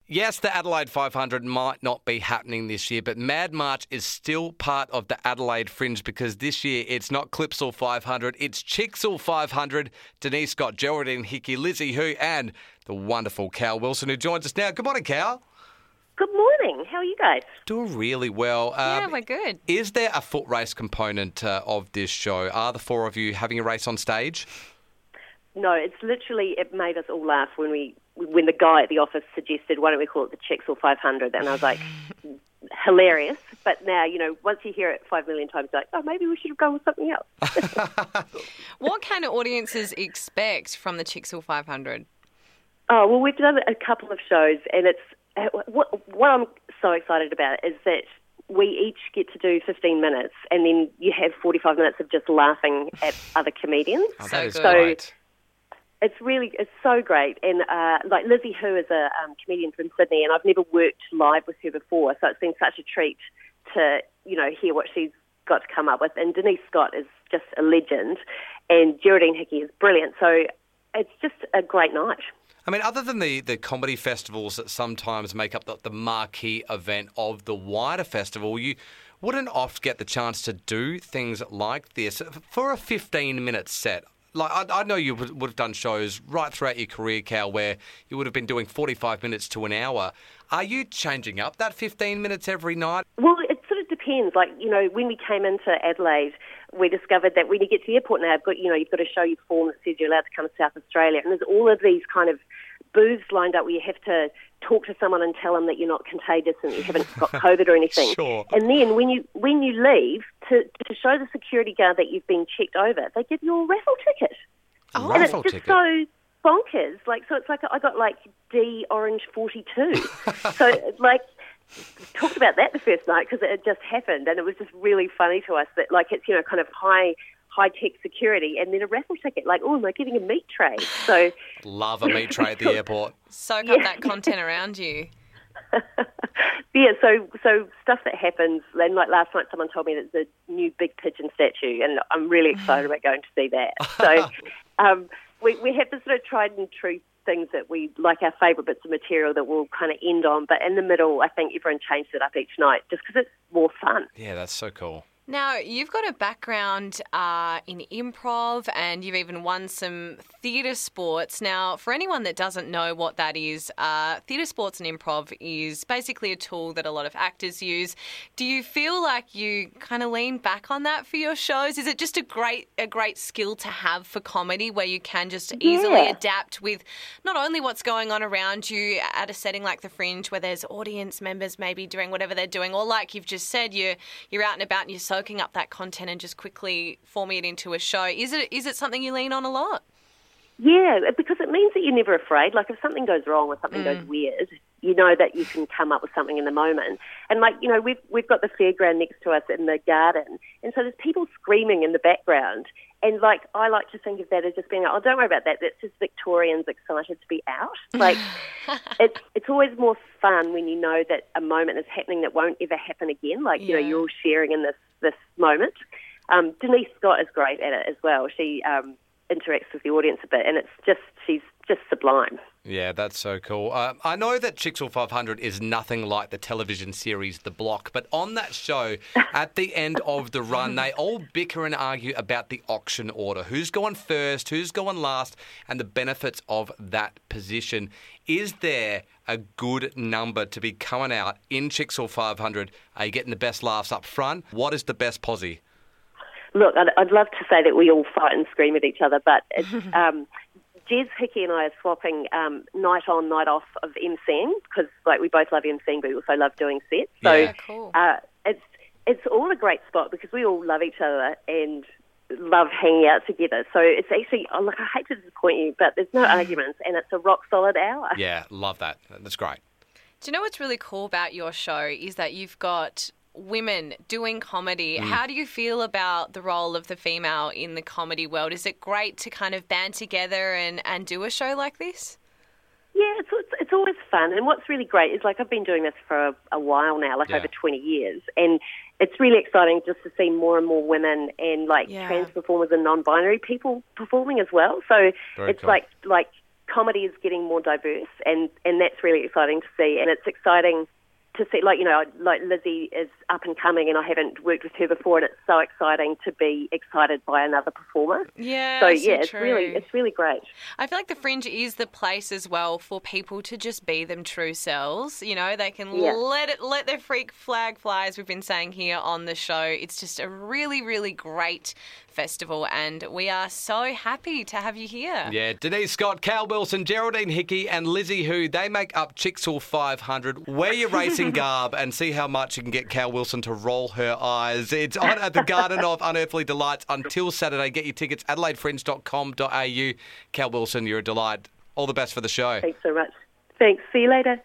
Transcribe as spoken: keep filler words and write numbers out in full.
Yes, the Adelaide five hundred might not be happening this year, but Mad March is still part of the Adelaide Fringe because this year it's not Clipsal five hundred, it's Chicksal five hundred. Denise Scott, Geraldine Hickey, Lizzie Hu, and the wonderful Cal Wilson, who joins us now. Good morning, Cal. Good morning. How are you guys? Doing really well. Um, yeah, we're good. Is there a foot race component uh, of this show? Are the four of you having a race on stage? No, it's literally, it made us all laugh when we when the guy at the office suggested, why don't we call it the Chicksal five hundred? And I was like, hilarious. But now, you know, once you hear it five million times, you're like, oh, maybe we should have gone with something else. What can audiences expect from the Chicksal five hundred? Oh, well, we've done a couple of shows, and it's what, what I'm so excited about is that we each get to do fifteen minutes, and then you have forty-five minutes of just laughing at other comedians. Oh, that is So great. It's really, it's so great. And uh, like Lizzie Hu is a um, comedian from Sydney, and I've never worked live with her before, so it's been such a treat to, you know, hear what she's got to come up with. And Denise Scott is just a legend, and Geraldine Hickey is brilliant. So it's just a great night. I mean, other than the, the comedy festivals that sometimes make up the, the marquee event of the wider festival, you wouldn't often get the chance to do things like this for a fifteen-minute set. Like I, I know you would, would have done shows right throughout your career, Cal, where you would have been doing forty-five minutes to an hour. Are you changing up that fifteen minutes every night? Well, it sort of depends. Like, you know, when we came into Adelaide, we discovered that when you get to the airport now, you've got, you know, you've got to show your form that says you're allowed to come to South Australia. And there's all of these kind of booths lined up where you have to talk to someone and tell them that you're not contagious and you haven't got COVID or anything. Sure. And then when you when you leave, to, to show the security guard that you've been checked over, they give you a raffle ticket. Oh, and raffle it's just ticket. so bonkers. Like, so it's like I got like D Orange forty-two. So like, talked about that the first night because it had just happened, and it was just really funny to us that like it's, you know, kind of high high tech security, and then a raffle ticket. Like, oh, am I getting a meat tray? So Love a meat tray at the airport. Soak up that content around you. yeah, so so stuff that happens, and like last night someone told me that there's a new big pigeon statue, and I'm really excited about going to see that. So um, we, we have the sort of tried and true things that we like, our favourite bits of material that we'll kind of end on, but in the middle I think everyone changed it up each night just because it's more fun. Yeah, that's so cool. Now, you've got a background uh, in improv and you've even won some theatre sports. Now, for anyone that doesn't know what that is, uh, theatre sports and improv is basically a tool that a lot of actors use. Do you feel like you kind of lean back on that for your shows? Is it just a great a great skill to have for comedy where you can just easily Yeah. adapt with not only what's going on around you at a setting like the Fringe where there's audience members maybe doing whatever they're doing, or like you've just said, you're, you're out and about and you're so soaking up that content and just quickly forming it into a show. Is it is it something you lean on a lot? Yeah, because it means that you're never afraid. Like if something goes wrong or something mm. goes weird, you know that you can come up with something in the moment. And like, you know, we've we've got the fairground next to us in the garden, and so there's people screaming in the background. And like, I like to think of that as just being, oh, don't worry about that. That's just Victorians excited to be out. Like, it's it's always more fun when you know that a moment is happening that won't ever happen again. Like, you yeah. know, you're all sharing in this this moment. Um, Denise Scott is great at it as well. She um, interacts with the audience a bit, and it's just, she's just sublime. Yeah, that's so cool. Uh, I know that Chicksal five hundred is nothing like the television series The Block, but on that show, at the end of the run, they all bicker and argue about the auction order. Who's going first, who's going last, and the benefits of that position. Is there a good number to be coming out in Chicksal five hundred? Are you getting the best laughs up front? What is the best posse? Look, I'd, I'd love to say that we all fight and scream at each other, but it's... Um, Jez Hickey and I are swapping um, night on, night off of emceeing because, like, we both love emceeing, but we also love doing sets. So yeah, cool. uh, it's it's all a great spot because we all love each other and love hanging out together. So it's actually, oh, look, I hate to disappoint you, but there's no arguments, and it's a rock solid hour. Yeah, love that. That's great. Do you know what's really cool about your show is that you've got women doing comedy. Mm. How do you feel about the role of the female in the comedy world? Is it great to kind of band together and, and do a show like this? Yeah, it's, it's it's always fun. And what's really great is, like, I've been doing this for a, a while now, like yeah. over twenty years. And it's really exciting just to see more and more women and, like, yeah. trans performers and non-binary people performing as well. So Very it's cool. like like comedy is getting more diverse, and, and that's really exciting to see. And it's exciting to see, like, you know, like Lizzie is up and coming, and I haven't worked with her before, and it's so exciting to be excited by another performer. Yeah, so so yeah, it's true. really, it's really great. I feel like the Fringe is the place as well for people to just be them true selves. You know, they can Yeah. let it let their freak flag fly, as we've been saying here on the show. It's just a really, really great festival, and we are so happy to have you here. Yeah, Denise Scott, Cal Wilson, Geraldine Hickey and Lizzie Hu, they make up Chixel five hundred. Wear your racing garb and see how much you can get Cal Wilson to roll her eyes. It's on at the Garden of Unearthly Delights until Saturday. Get your tickets, adelaide fringe dot com dot a u. Cal Wilson, you're a delight. All the best for the show. Thanks so much. Thanks. See you later.